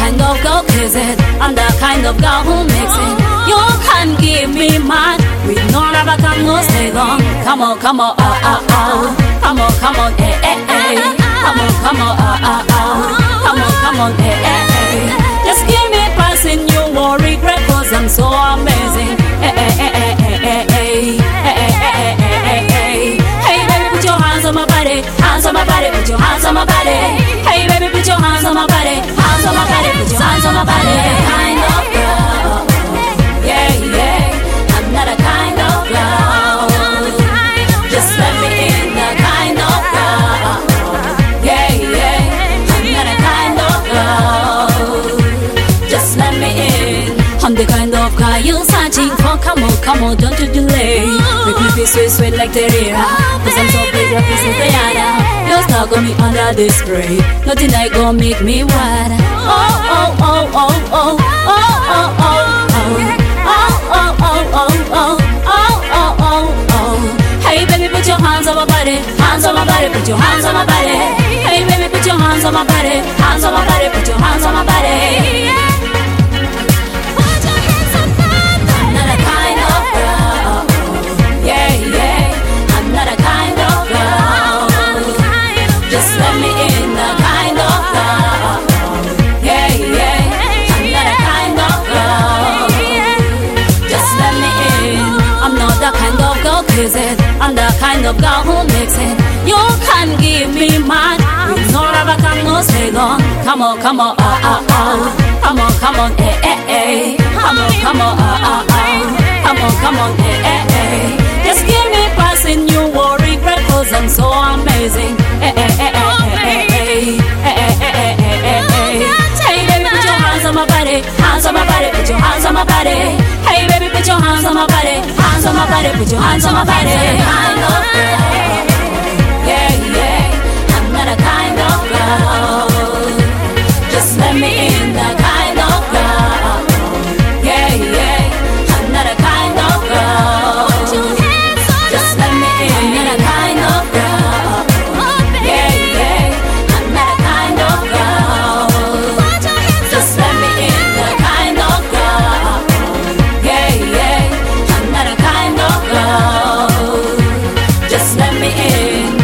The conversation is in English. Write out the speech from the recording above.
kind of girl, 'cause I'm the kind of girl who makes it. You can give me mine. We no rubber can no stay long. Come on, come on, come on, come on, come on, come on, come on, come on, Just give me passing, you won't regret, 'cause I'm so amazing. Hey baby, put your hands on my body, hands on my body, put your hands on my body. Hey baby, put your hands on my body, hands on my body, put your hands on my body. Kind of girl, yeah, yeah. I'm not a kind of girl. Just let me in, the kind of girl, yeah, yeah. I'm not a kind of girl. Just let me in. I'm the kind of guy you're searching for. Come on, don't you delay. Make me feel sweet, sweet like Terera. 'Cause I'm so big, your piece is the yada. You're stuck on me under this spray. Nothing that gon' make me wide. Oh, oh, oh, oh, oh, oh, oh, oh, oh, oh, oh, oh, oh, oh, oh, oh. Hey baby, put your hands on my body, hands on my body, put your hands on my body. Hey baby, put your hands on my body, hands on my body, put your hands on my body. I'm the kind of girl who makes it. You can give me mine. We no rubber can no stay long. Come on, come on, come on, come on, come on, come on, come on, come on, Just give me passing, you won't regret, 'cause I'm so amazing. Hey baby, put your hands on my body, hands on my body, put your hands on my body. Hey baby, put your hands on my body, hands on my body, put your hands on my body. Kind of girl, yeah, yeah. I'm not a kind of girl. Just let me in, the kind of girl, yeah, yeah. I'm not a kind of girl. Just let me in, I'm not a kind of girl, yeah, yeah. I'm not a kind of girl. Just let me in, the kind of girl, yeah, yeah. I'm not a kind of girl. Just let me in.